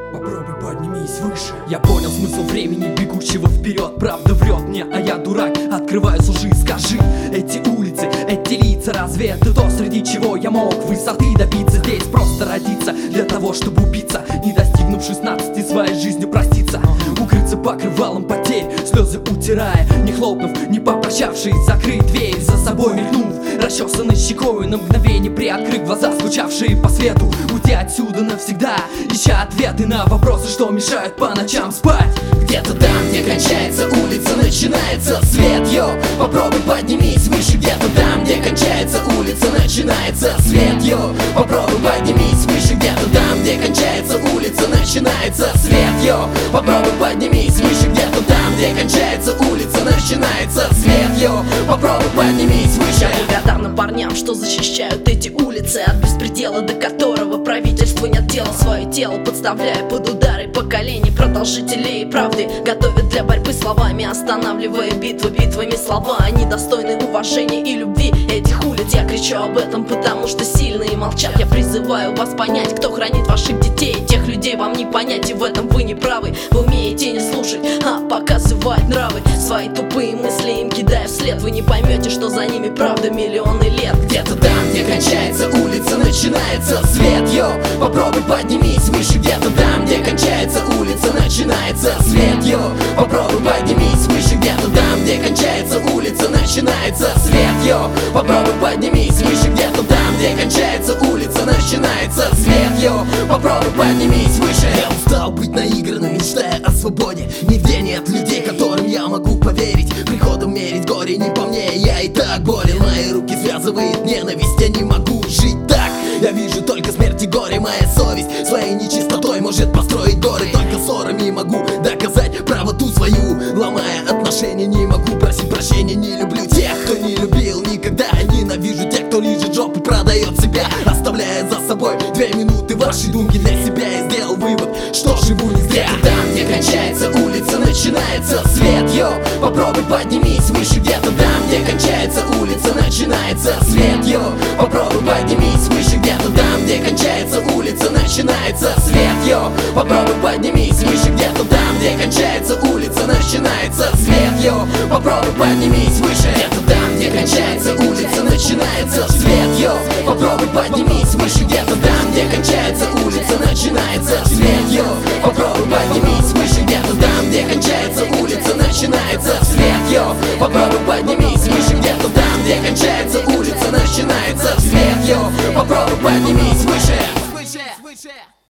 Попробуй поднимись выше. Я понял смысл времени, бегущего вперед. Правда врет мне, а я дурак. Открываю лжи, скажи. Эти улицы, эти лица, разве это то, среди чего я мог высоты добиться? Здесь просто родиться для того, чтобы убиться, не достигнув 16 своей жизнью проститься. Укрыться покрывалом потерь, слезы утирая, не хлопнув, не попрощавшись, закрыть дверь за собой мелькнув, расчесанной щекой на мгновение приоткрыв глаза, скучавшие по свету. Уйти отсюда навсегда, ища ответы на вопросы, что мешают по ночам спать. Где-то там, где кончается улица, начинается свет, йо. Попробуй поднимись выше. Где-то там, где кончается улица, начинается свет, йо. Попробуй поднимись выше. Где-то там, где кончается улица, начинается свет, йо. Попробуй поднимись выше. Где-то там, где кончается улица, начинается свет, йо. Попробуй поднимись выше. Благодарным парням, что защищают эти улицы от беспредела, до которого правительство не отдело свое тело, подставляя под удары поколений продолжителей правды, готовят для борьбы словами, останавливая битвами слова. Они достойны уважения и любви этих улиц. Я кричу об этом, потому что сильные молчат. Я призываю вас понять, кто хранит ваших детей. Тех людей вам не понять, и в этом вы не правы. Вы умеете не слушать, а показывать нравы. Свои тупые мысли им кидая вслед. Вы не поймете, что за ними правда миллионы лет. Где-то там, где кончается улица, начинается свет, йо. Попробуй поднимись выше. Где-то там, где кончается улица, начинается свет, йо. Попробуй поднимись выше. Где-то там, где кончается улица, начинается свет, йо. Попробуй поднимись выше. Где-то там, где кончается улица, начинается свет, йо. Попробуй поднимись выше. Я устал быть наигранным, мечтая о свободе. Нигде нет людей, которым я могу поверить. Приходом мерить горе не по мне, я и так болен. Мои руки связывает ненависть, я не могу жить так. Я вижу только смерть и горе, моя совесть своей нечистотой может построить горы. Только ссорами могу доказать правоту свою. Ломая отношения, не могу просить прощения. Не люблю тех, кто не любил никогда. Ненавижу тех, кто лижет жопу, продает себя, оставляя за собой 2 минуты вашей думки для себя. Я сделал вывод, что живу не зря. Где-то там, где кончается улица, начинается свет, йо. Попробуй поднимись выше. Где-то там, где кончается улица, начинается свет, йо. Попробуй поднимись выше. Где-то там, где кончается улица, начинается свет, йо. Попробуй поднимись выше. Где-то там, где кончается улица, начинается свет, йо. Попробуй поднимись выше. Где-то там, где кончается улица, начинается свет, йо. Попробуй поднимись выше. Где-то там, где кончается улица, начинается свет, йо. Попробуй поднимись выше. Где-то там, где кончается улица, начинается свет, йо. Попробуй поднимись выше. Где-то там, где кончается улица, начинается свет, йо. Попробуй поднимись выше.